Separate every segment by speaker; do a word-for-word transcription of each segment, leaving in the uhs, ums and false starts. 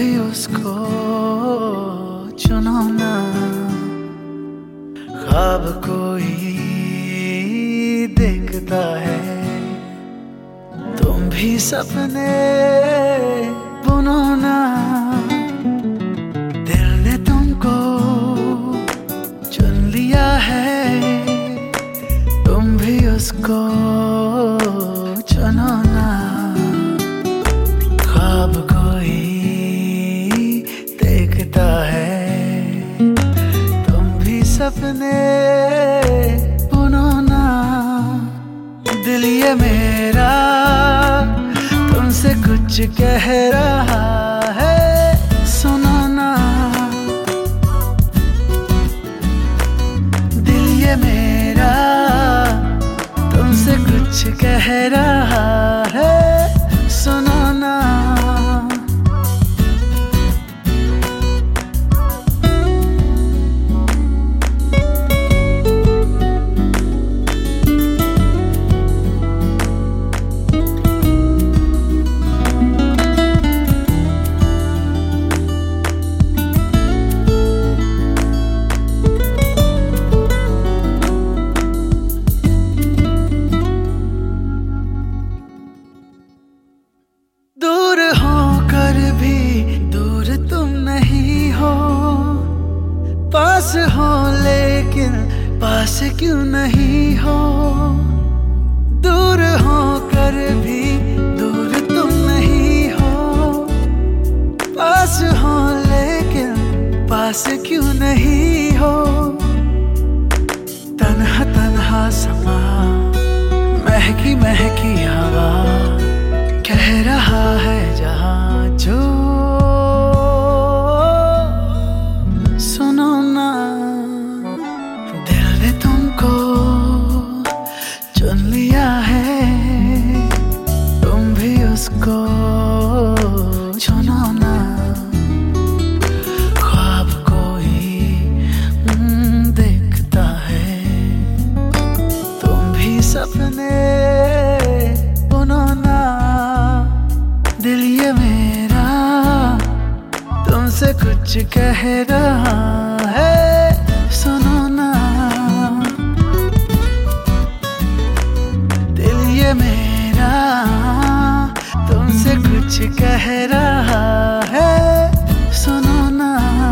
Speaker 1: भी उसको चुनो ना। ख्वाब कोई देखता है, तुम भी सपने बुनो ना। दिल ने तुमको चुन लिया है, तुम भी उसको चुनो ना। ख्वाब कोई देखता है, तुम भी सपने बुनो ना। दिल ये मेरा तुमसे कुछ कह रहा है, सुनो ना। दिल ये मेरा तुमसे कुछ कह रहा है, सुनो ना। दूर होकर भी दूर तुम नहीं हो, पास हो लेकिन पास क्यों नहीं हो। दूर होकर भी दूर तुम नहीं हो, पास हो लेकिन पास क्यों नहीं हो। तन्हा तन्हा समा, महकी महकी हवा, कह रहा है जहां जो, सुनो ना। दिल ने तुमको चुन लिया है, तुम भी उसको चुनो ना। ख्वाब कोई देखता है, तुम भी सपने बुनो ना। दिल ये मेरा तुमसे कुछ कह रहा है, सुनो ना। दिल ये मेरा तुमसे कुछ कह रहा है, सुनो ना।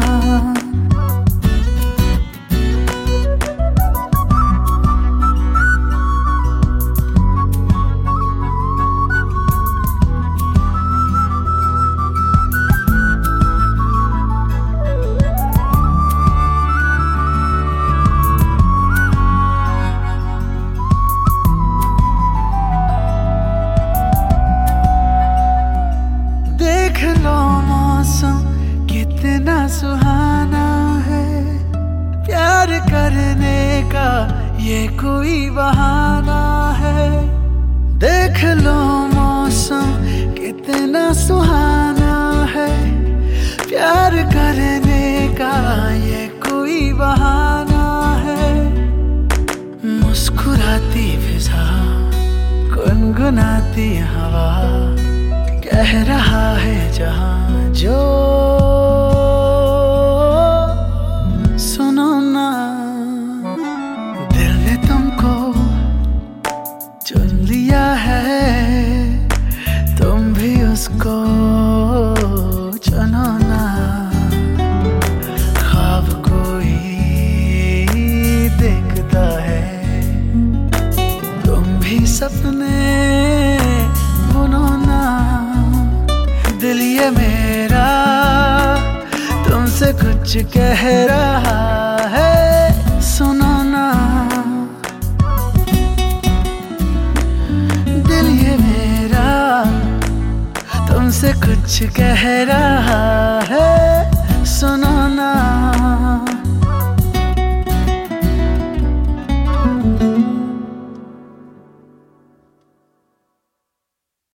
Speaker 1: देख लो मौसम कितना सुहाना है, प्यार करने का ये कोई बहाना है। देख लो मौसम कितना सुहाना है, प्यार करने का ये कोई बहाना है। मुस्कुराती फिजा, गुनगुनाती हवा, कह रहा है जहां जो, सुनो ना। दिल ने तुमको चुन लिया है, तुम भी उसको चुनो ना। ख्वाब कोई देखता है, तुम भी सपने बुनो ना। दिल ये मेरा तुमसे कुछ कह रहा है, सुनो ना। दिल ये मेरा तुमसे कुछ कह रहा